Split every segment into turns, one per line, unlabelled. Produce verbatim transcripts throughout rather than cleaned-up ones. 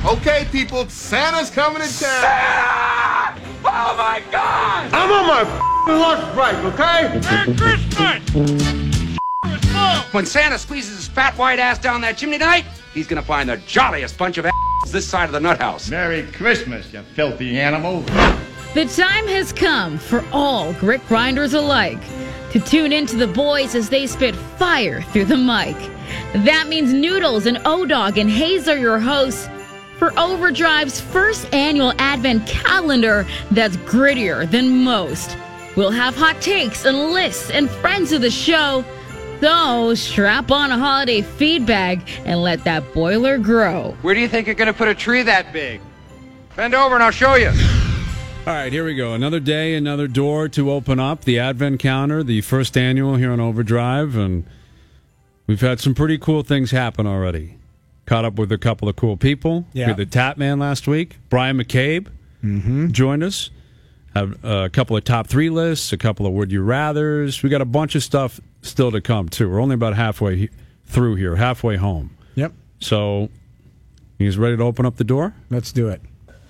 Okay, people, Santa's coming to town.
Santa! Oh my God!
I'm on my f***ing lunch break, okay?
Merry Christmas! When Santa squeezes his fat white ass down that chimney tonight, he's gonna find the jolliest bunch of assholes this side of the nut house.
Merry Christmas, you filthy animal.
The time has come for all grit grinders alike to tune into the boys as they spit fire through the mic. That means Noodles and O-Dog and Hayes are your hosts for Overdrive's first annual Advent calendar that's grittier than most. We'll have hot takes and lists and friends of the show. So strap on a holiday feed bag and let that boiler grow.
Where do you think you're gonna put a tree that big? Bend over and I'll show you.
All right, here we go. Another day, another door to open up. The Advent Calendar, the first annual here on Overdrive, and we've had some pretty cool things happen already. Caught up with a couple of cool people.
Yeah.
We had the Tap Man last week. Brian McCabe
Mm-hmm.
joined us. Have a couple of top three lists, a couple of Would You Rathers. We got a bunch of stuff still to come, too. We're only about halfway he- through here, halfway home.
Yep.
So, you guys ready to open up the door?
Let's do it.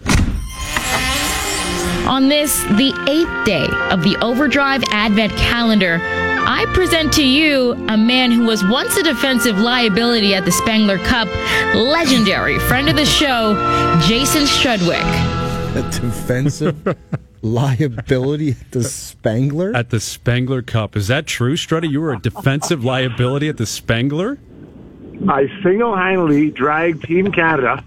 On this, the eighth day of the Overdrive Advent calendar, I present to you a man who was once a defensive liability at the Spengler Cup, legendary friend of the show, Jason Strudwick.
A defensive liability at the Spengler?
At the Spengler Cup. Is that true, Struddy? You were a defensive liability at the Spengler?
I single-handedly dragged Team Canada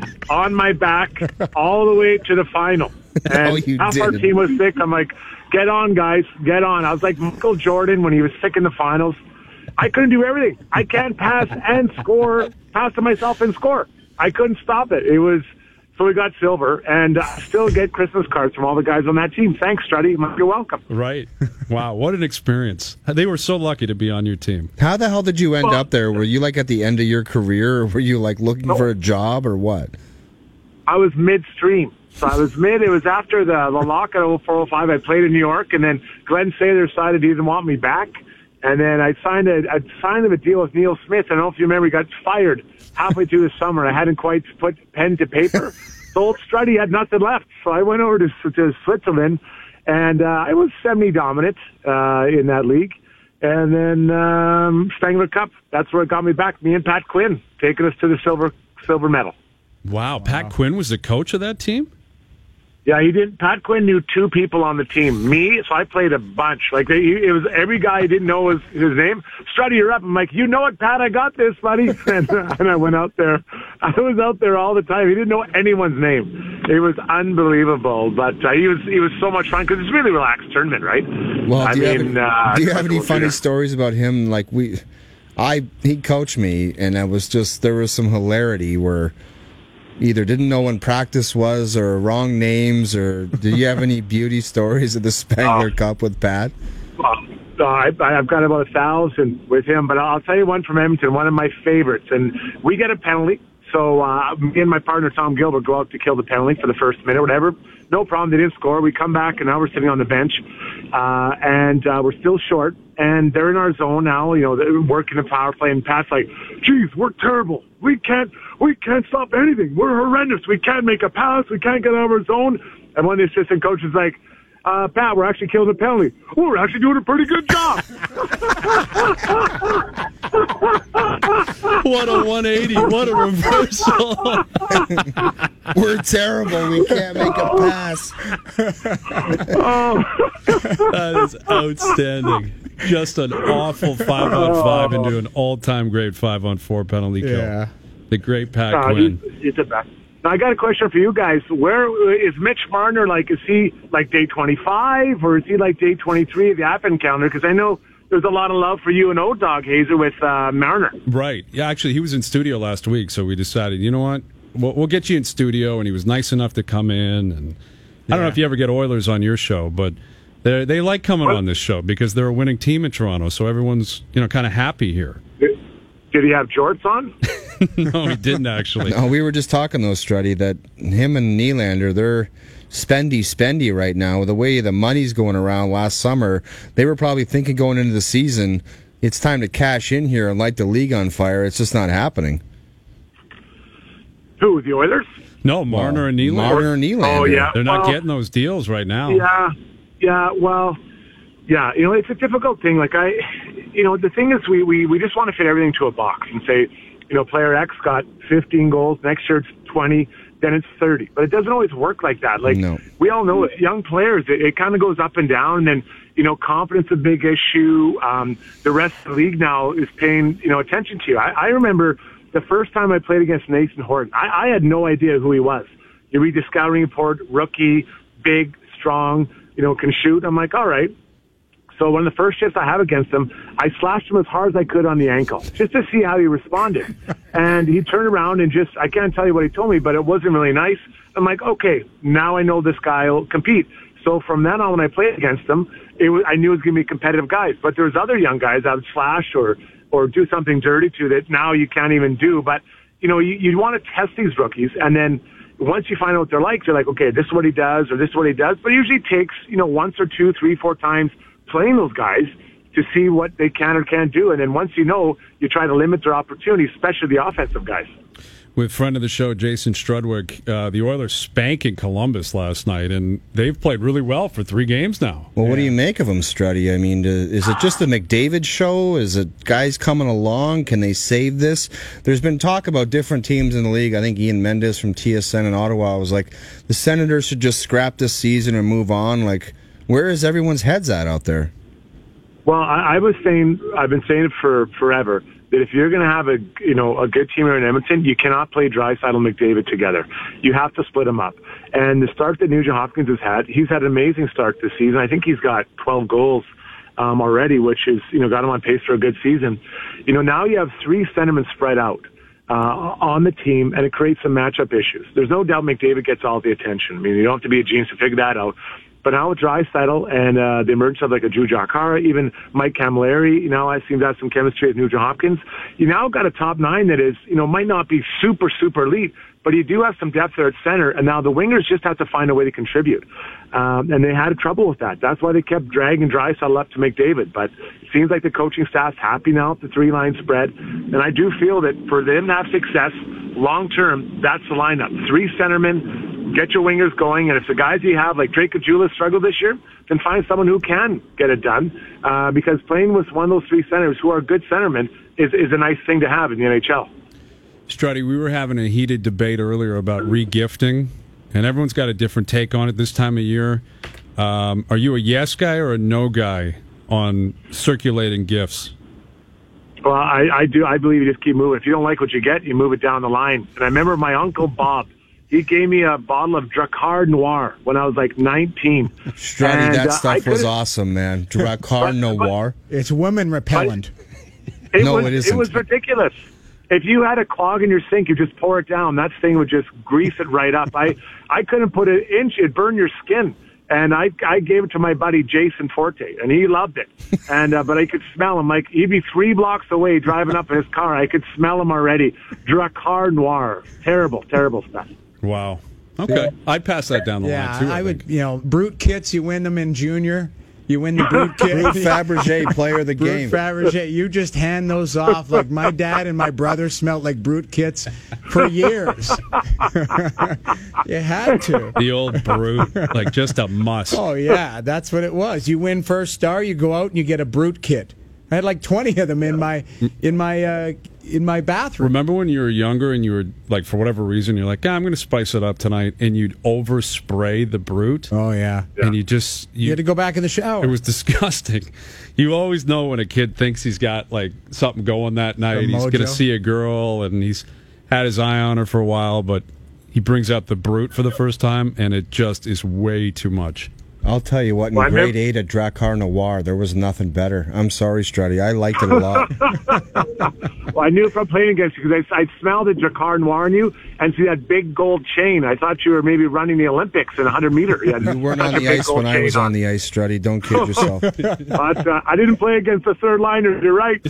on my back all the way to the final. And
No, you
half our
didn't.
team was sick. I'm like, get on, guys, get on. I was like Michael Jordan when he was sick in the finals. I couldn't do everything. I can't pass and score, pass to myself and score. I couldn't stop it. It was, so we got silver, and I still get Christmas cards from all the guys on that team. Thanks, Struddy. You're welcome.
Right. Wow, what an experience. They were so lucky to be on your team.
How the hell did you end
Well-
up there? Were you like at the end of your career, or were you like looking
No.
for a job, or what?
I was midstream. So I was mid. It was after the, the lockout of four oh five. I played in New York, and then Glenn Sather decided he didn't want me back. And then I signed a I signed a deal with Neil Smith. I don't know if you remember, he got fired halfway through the summer. I hadn't quite put pen to paper. So old Struddy had nothing left. So I went over to, to Switzerland, and uh, I was semi-dominant uh, in that league. And then um, Spengler Cup, that's where it got me back. Me and Pat Quinn taking us to the silver silver medal.
Wow, Pat Quinn was the coach of that team?
Yeah, he did. Pat Quinn knew two people on the team. Me, so I played a bunch. Like they, it was every guy I didn't know his his name. Struddy, you're up. I'm like, you know it, Pat. I got this, buddy. And, and I went out there. I was out there all the time. He didn't know anyone's name. It was unbelievable. But uh, he was he was so much fun because it's a really relaxed tournament, right?
Well,
I
do you
mean,
have,
uh,
do you have any
we'll
funny
do
stories about him? Like we, I he coached me, and I was just there was some hilarity where either didn't know when practice was, or wrong names, or do you have any beauty stories of the Spengler
Oh.
Cup with Pat?
Well, uh, I, I've got about a thousand with him, but I'll tell you one from Edmonton, one of my favorites. And we get a penalty. So uh, me and my partner, Tom Gilbert, go out to kill the penalty for the first minute, whatever. No problem. They didn't score. We come back, and now we're sitting on the bench. Uh, and uh, we're still short. And they're in our zone now, you know, they're working the power play. And Pat's like, geez, we're terrible. We can't, we can't stop anything. We're horrendous. We can't make a pass. We can't get out of our zone. And one of the assistant coaches is like, uh, Pat, we're actually killing the penalty. Oh, we're actually doing a pretty good job.
What a one eighty. What a reversal.
We're terrible. We can't make a pass.
Oh.
That is outstanding. Just an awful five on five into an all-time great five on four penalty kill.
Yeah.
The great Pat
Uh,
Quinn.
he's, he's the best. Now, I got a question for you guys. Where is Mitch Marner? Like, is he like day twenty-five, or is he like day twenty-three of the Advent calendar? Because I know there's a lot of love for you and O-Dog Hazer with uh, Marner.
Right. Yeah, actually, he was in studio last week, so we decided, you know what? We'll, we'll get you in studio, and he was nice enough to come in. And I don't know if you ever get Oilers on your show, but they they like coming on this show because they're a winning team in Toronto, so everyone's, you know, kind of happy here.
Did he have jorts on?
No, he didn't actually.
No, we were just talking though, Struddy, that him and Nylander, they're spendy, spendy right now. With the way the money's going around last summer, they were probably thinking going into the season, it's time to cash in here and light the league on fire. It's just not happening.
Who, the Oilers?
No, Marner and Nylander.
Marner and Nylander.
Oh, yeah.
They're not
Well,
getting those deals right now.
Yeah, yeah, well, yeah, you know, it's a difficult thing. Like, I, you know, the thing is we, we, we just want to fit everything to a box and say, you know, player X got fifteen goals, next year it's twenty, then it's thirty. But it doesn't always work like that. Like,
No.
we all know it, young players, it, it kind of goes up and down, and then, you know, confidence is a big issue. Um, the rest of the league now is paying, you know, attention to you. I, I remember the first time I played against Nathan Horton, I, I had no idea who he was. You read the scouting report, rookie, big, strong, you know, can shoot. I'm like, all right. So one of the first shifts I have against him, I slashed him as hard as I could on the ankle just to see how he responded. And he turned around and just, I can't tell you what he told me, but it wasn't really nice. I'm like, okay, now I know this guy will compete. So from then on, when I played against him, it was, I knew it was going to be competitive guys. But there's other young guys I would slash or, or do something dirty to that now you can't even do. But, you know, you, you want to test these rookies, and then once you find out what they're like, you're like, okay, this is what he does or this is what he does. But it usually takes, you know, once or two, three, four times playing those guys to see what they can or can't do. And then once you know, you try to limit their opportunities, especially the offensive guys.
With friend of the show, Jason Strudwick, uh, the Oilers spanking Columbus last night, and they've played really well for three games now.
Well, what do you make of them, Struddy? I mean, is it just the McDavid show? Is it guys coming along? Can they save this? There's been talk about different teams in the league. I think Ian Mendes from T S N in Ottawa was like, the Senators should just scrap this season and move on. Like, where is everyone's heads at out there?
Well, I, I was saying, I've been saying it for forever, that if you're going to have a, you know, a good team here in Edmonton, you cannot play Draisaitl and McDavid together. You have to split them up. And the start that Nugent Hopkins has had, he's had an amazing start this season. I think he's got twelve goals um, already, which is, you know, got him on pace for a good season. You know, now you have three centermen spread out uh, on the team, and it creates some matchup issues. There's no doubt McDavid gets all the attention. I mean, you don't have to be a genius to figure that out. But now with Draisaitl and uh, the emergence of like a Drew Jacquara, even Mike Camilleri, you know, I seem to have some chemistry with Nugent Hopkins. You now got a top nine that is, you know, might not be super, super elite, but you do have some depth there at center, and now the wingers just have to find a way to contribute. Um, and they had trouble with that. That's why they kept dragging Draisaitl up to McDavid. But it seems like the coaching staff's happy now with the three-line spread. And I do feel that for them to have success long-term, that's the lineup. Three centermen, get your wingers going, and if the guys you have, like Drake Caggiula, struggle this year, then find someone who can get it done. Uh, because playing with one of those three centers who are good centermen is, is a nice thing to have in the N H L.
Struddy, we were having a heated debate earlier about regifting, and everyone's got a different take on it this time of year. Um, are you a yes guy or a no guy on circulating gifts?
Well, I, I do. I believe you just keep moving. If you don't like what you get, you move it down the line. And I remember my uncle Bob, he gave me a bottle of Drakkar Noir when I was like nineteen.
Struddy,
And,
that
uh,
stuff
I
was
couldn't-
awesome, man. Drakkar
But-
Noir.
It's women repellent.
It
No,
was,
it isn't.
It was ridiculous. If you had a clog in your sink, you just pour it down. That thing would just grease it right up. I, I couldn't put an inch. It'd burn your skin. And I, I gave it to my buddy Jason Forte, and he loved it. And uh, but I could smell him. Like he'd be three blocks away driving up in his car. I could smell him already. Drakkar Noir, terrible, terrible stuff.
Wow. Okay, I'd pass that down the
Yeah,
line too.
I,
I
would.
think.
You know, brute kits. You win them in junior. You win the brute kit.
Brute Fabergé, player of the
Brute
game.
Fabergé. You just hand those off. Like my dad and my brother smelled like brute kits for years. You had to.
The old brute, like just a must.
Oh yeah, that's what it was. You win first star, you go out and you get a brute kit. I had like twenty of them in my in my uh, in my bathroom.
Remember when you were younger and you were like, for whatever reason, you're like, ah, I'm going to spice it up tonight, and you'd overspray the brute,
Oh yeah.
and you just you,
You had to go back in the shower.
It was disgusting. You always know when a kid thinks he's got like something going that night. He's going to
mojo.
see a girl, and he's had his eye on her for a while, but he brings out the brute for the first time, and it just is way too much.
I'll tell you what, in
Well, I
grade
remember-
eight at Drakkar Noir, there was nothing better. I'm sorry, Struddy. I liked it a lot.
Well, I knew from playing against you because I, I smelled the Drakkar Noir in you and see that big gold chain. I thought you were maybe running the Olympics in one hundred meter. You, had
You weren't
such
on
a
the
big
ice
gold
when I
chain
was on the ice, Struddy. Don't kid yourself.
But uh, I didn't play against the third liner. You're right.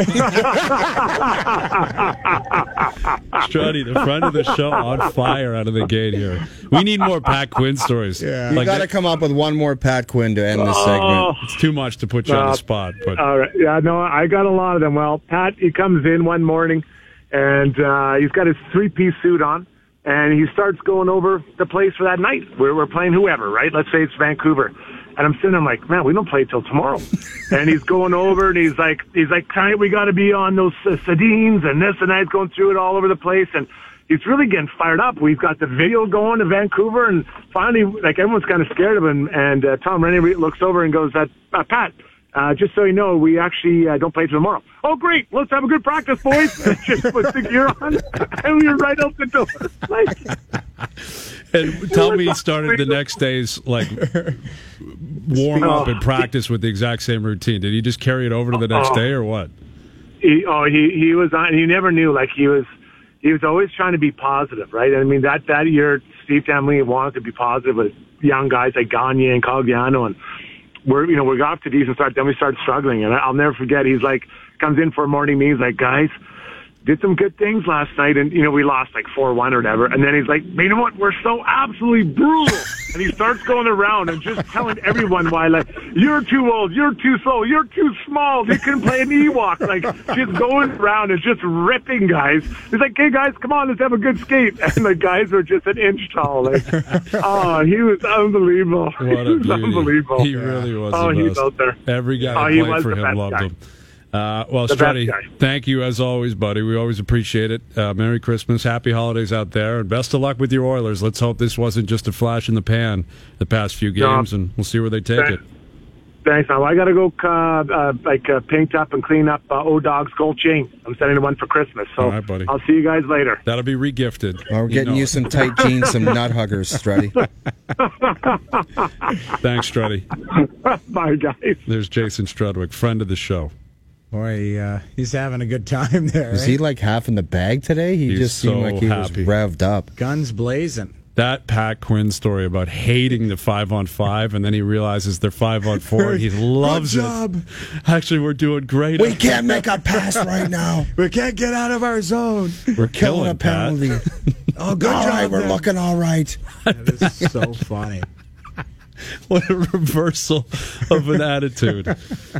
Struddy, the front of the show, on fire out of the gate here. We need more Pat Quinn stories.
Yeah.
You
Like
got to
that-
come up with one more Pat Quinn to end this segment.
it's too much to put you on
Uh,
the spot, but
All right. Yeah, no, I got a lot of them. Well, Pat, he comes in one morning, and uh, he's got his three-piece suit on, And he starts going over the place for that night. We're, we're playing whoever, right? Let's say it's Vancouver. And I'm sitting there, I'm like, man, we don't play till tomorrow. And he's going over, and he's like, he's like, tonight we got to be on those uh, sardines and this and that. He's going through it all over the place, and he's really getting fired up. We've got the video going to Vancouver, and finally, like, everyone's kind of scared of him. And uh, Tom Rennie looks over and goes, uh, uh, Pat, uh, just so you know, we actually uh, don't play till tomorrow. Oh, great. Let's have a good practice, boys. Just put the gear on, and we were right out the door. Like,
and tell me he started the next day's, like, warm up and practice with the exact same routine. Did he just carry it over to the next day or what?
He, oh, he, he was on, he never knew, like, he was, he was always trying to be positive, right? I mean, that, that year, Steve Tamlin wanted to be positive with young guys like Gagne and Cogliano, and we're, you know, we got off to a decent start, then we started struggling, and I'll never forget, he's like, comes in for a morning meeting, he's like, guys, did some good things last night, and, you know, we lost like four one or whatever, and then he's like, you know what, we're so absolutely brutal, and he starts going around and just telling everyone why, like, you're too old, you're too slow, you're too small, you couldn't play an Ewok, like, just going around and just ripping guys. He's like, hey, guys, come on, let's have a good skate, and the guys were just an inch tall, like, oh, he was unbelievable.
What a
he was
beauty.
unbelievable.
He really was
oh,
the
he
best.
was out there.
Every guy
oh,
who
he
played
was
for
the
him
best
loved
guy.
him. Uh, well,
The best
Strutty,
guy.
thank you as always, buddy. We always appreciate it. Uh, Merry Christmas, Happy Holidays out there, and best of luck with your Oilers. Let's hope this wasn't just a flash in the pan the past few games,
No.
and we'll see where they take
Thanks.
it.
Thanks, man. Well, I got to go, uh, uh, like, uh, paint up and clean up uh, O-Dog's gold chain. I'm sending him one for Christmas, so
All right, buddy.
I'll see you guys later.
That'll be regifted.
Well, we're getting you,
know.
some tight jeans, some nut huggers, Strutty.
Thanks, Strutty.
Bye, guys.
There's Jason Strudwick, friend of the show.
Boy, uh, he's having a good time there.
Was
eh?
he like half in the bag today? He
He's
just seemed
so
like he
happy.
was revved up.
Guns blazing.
That Pat Quinn story about hating the five on five, and then he realizes they're five on four, and he loves
Good
it.
job.
Actually, we're doing great.
We can't make a pass right now.
We can't get out of our zone.
We're
Killing
killing
a
Pat.
penalty.
Oh, good
All
job.
right, we're
there.
looking all right.
That is so funny.
What a reversal of an attitude.